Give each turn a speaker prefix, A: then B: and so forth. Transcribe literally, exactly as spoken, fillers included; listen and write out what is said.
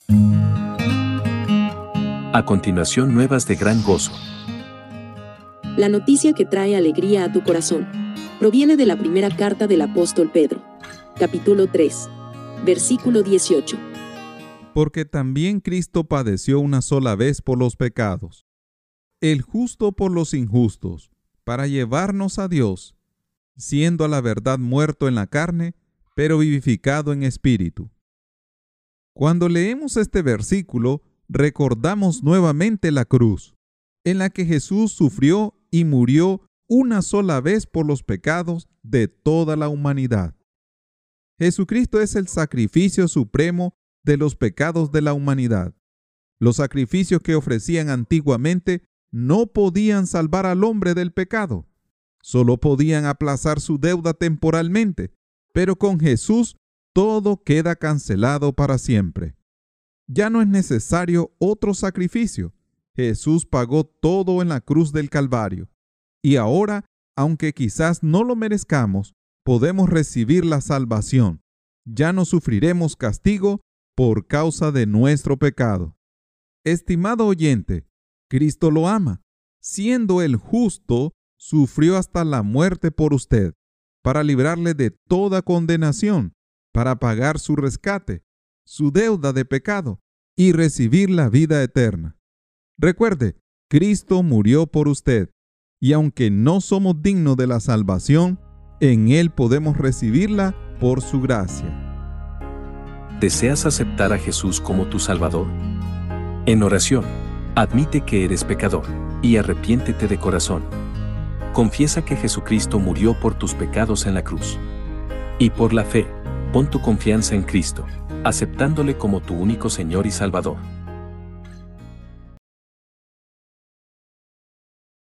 A: A continuación, nuevas de gran gozo.
B: La noticia que trae alegría a tu corazón proviene de la primera carta del apóstol Pedro, capítulo tres, versículo dieciocho.
C: Porque también Cristo padeció una sola vez por los pecados, el justo por los injustos, para llevarnos a Dios, siendo a la verdad muerto en la carne, pero vivificado en espíritu. Cuando leemos este versículo, recordamos nuevamente la cruz, en la que Jesús sufrió y murió una sola vez por los pecados de toda la humanidad. Jesucristo es el sacrificio supremo de los pecados de la humanidad. Los sacrificios que ofrecían antiguamente no podían salvar al hombre del pecado. Solo podían aplazar su deuda temporalmente, pero con Jesús todo queda cancelado para siempre. Ya no es necesario otro sacrificio. Jesús pagó todo en la cruz del Calvario. Y ahora, aunque quizás no lo merezcamos, podemos recibir la salvación. Ya no sufriremos castigo por causa de nuestro pecado. Estimado oyente, Cristo lo ama. Siendo el justo, sufrió hasta la muerte por usted, para librarle de toda condenación, para pagar su rescate, su deuda de pecado y recibir la vida eterna. Recuerde, Cristo murió por usted, y aunque no somos dignos de la salvación, en Él podemos recibirla por su gracia.
A: ¿Deseas aceptar a Jesús como tu Salvador? En oración, admite que eres pecador y arrepiéntete de corazón. Confiesa que Jesucristo murió por tus pecados en la cruz. Y por la fe, pon tu confianza en Cristo, aceptándole como tu único Señor y Salvador.